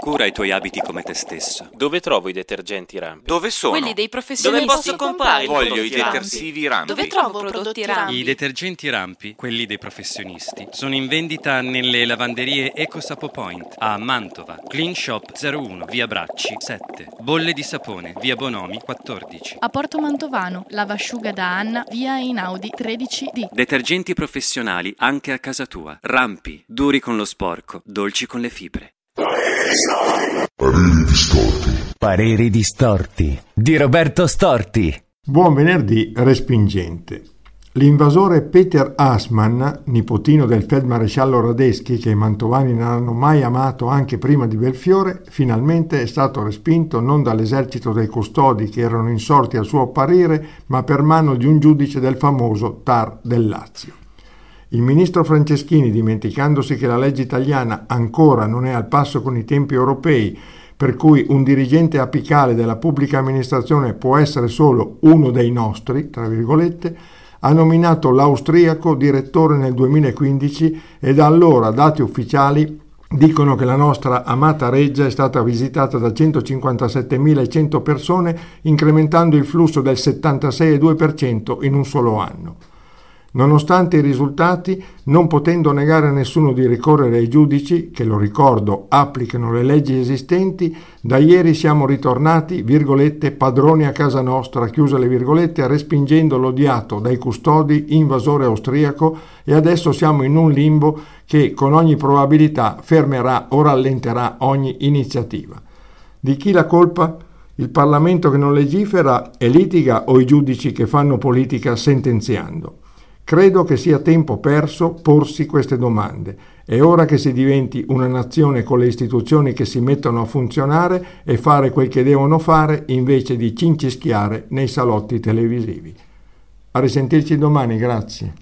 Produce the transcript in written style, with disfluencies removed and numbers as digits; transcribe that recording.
cura i tuoi abiti come te stesso. Dove trovo i detergenti Rampi? Dove sono? Quelli dei professionisti. Dove posso comprare i Voglio prodotti i detersivi Rampi. Dove trovo prodotti Rampi? I detergenti Rampi, quelli dei professionisti, sono in vendita nelle lavanderie EcoSapo Point a Mantova, Clean Shop 01, via Bracci 7, Bolle di Sapone, via Bonomi 14. A Porto Mantovano, lavasciuga da Anna, via Einaudi 13D. Detergenti professionali anche a casa tua. Rampi, duri con lo sporco, dolci con le fibre. Pareri distorti di Roberto Storti. Buon venerdì respingente. L'invasore Peter Assmann, nipotino del feldmaresciallo Radetzky, che i mantovani non hanno mai amato anche prima di Belfiore, finalmente è stato respinto non dall'esercito dei custodi che erano insorti al suo apparire, ma per mano di un giudice del famoso TAR del Lazio. Il ministro Franceschini, dimenticandosi che la legge italiana ancora non è al passo con i tempi europei, per cui un dirigente apicale della pubblica amministrazione può essere solo uno dei nostri, tra virgolette, ha nominato l'austriaco direttore nel 2015 e da allora dati ufficiali dicono che la nostra amata reggia è stata visitata da 157.100 persone, incrementando il flusso del 76,2% in un solo anno. Nonostante i risultati, non potendo negare a nessuno di ricorrere ai giudici, che lo ricordo applicano le leggi esistenti, da ieri siamo ritornati, virgolette, padroni a casa nostra, chiuse le virgolette, respingendo l'odiato dai custodi invasore austriaco, e adesso siamo in un limbo che con ogni probabilità fermerà o rallenterà ogni iniziativa. Di chi la colpa? Il Parlamento che non legifera e litiga o i giudici che fanno politica sentenziando? Credo che sia tempo perso porsi queste domande. È ora che si diventi una nazione con le istituzioni che si mettono a funzionare e fare quel che devono fare invece di cincischiare nei salotti televisivi. A risentirci domani, grazie.